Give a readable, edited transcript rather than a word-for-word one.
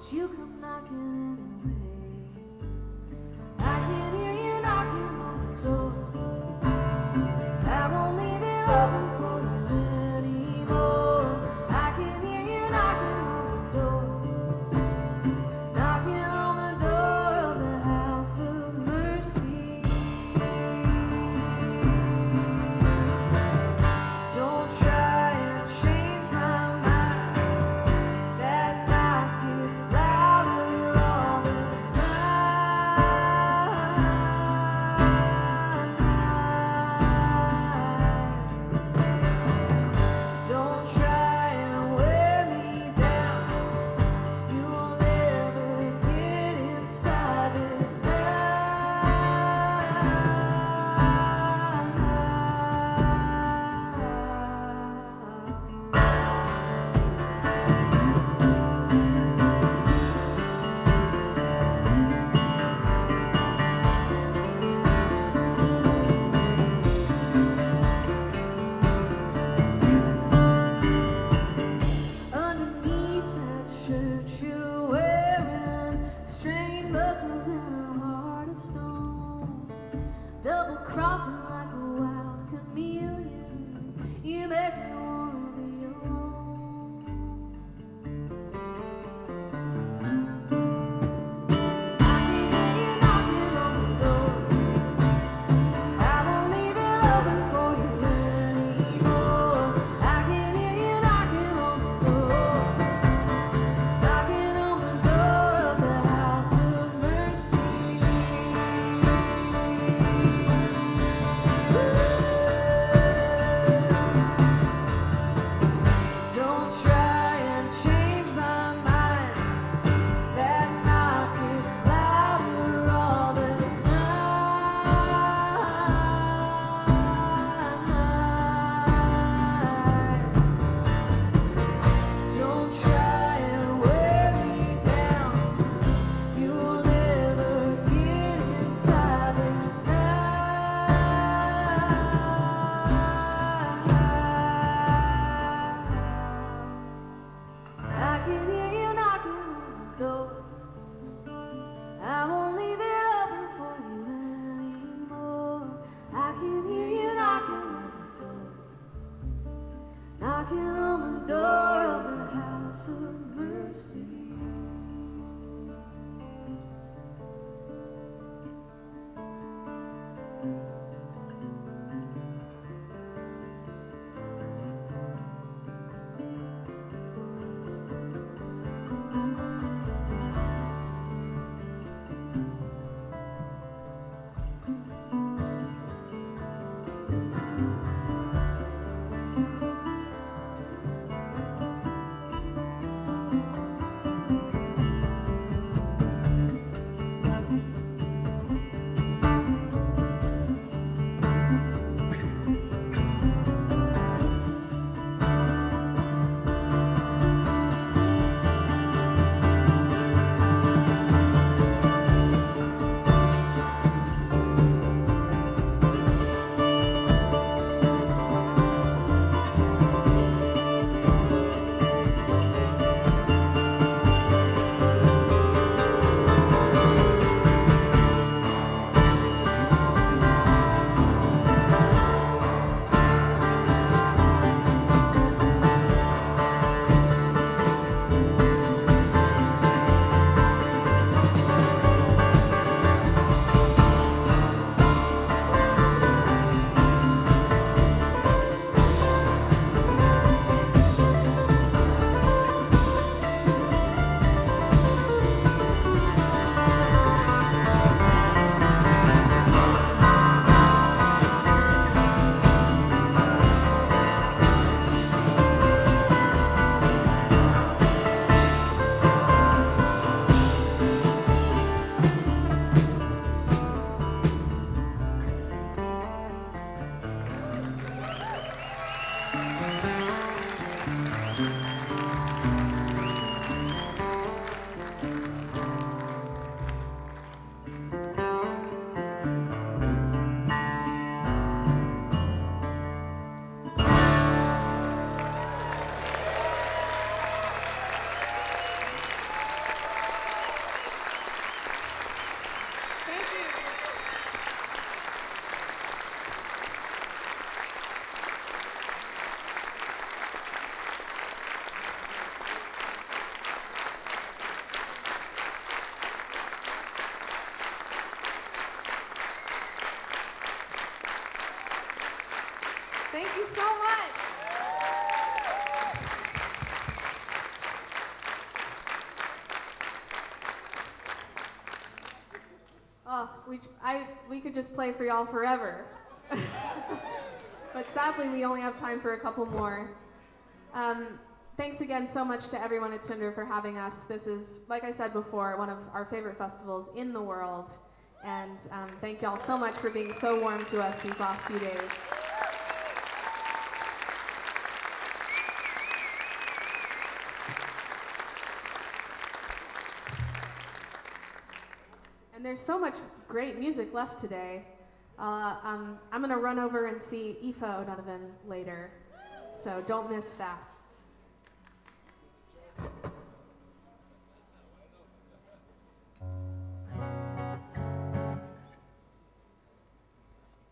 you come knocking anyway? I can hear you knocking on the door. I won't leave it open for you anymore. I can hear you knocking on the door, knocking on the door of the house of mercy. Don't try and change my mind. That knock gets louder all the time. Don't try and wear me down. You will never get inside this underneath that shirt you're wearing, strained muscles and a heart of stone, double crossing like a wild chameleon. You make me wanna be alone. I can hear you knocking on the door. I won't leave it open for you anymore. I can hear you knocking on the door, knocking on the door of the house of mercy. Don't try and change my mind. That knock gets louder all the time. Don't try and wear me down. You will never get inside this house. I can hear you knocking on the door. I won't leave it open for you anymore. I can hear you knocking on the door, knocking on the door of the house of mercy. Oh, we could just play for y'all forever. But sadly, we only have time for a couple more. Thanks again so much to everyone at Tinder for having us. This is, like I said before, one of our favorite festivals in the world. And thank y'all so much for being so warm to us these last few days. And there's so much great music left today. I'm going to run over and see Aoife O'Donovan later, so don't miss that.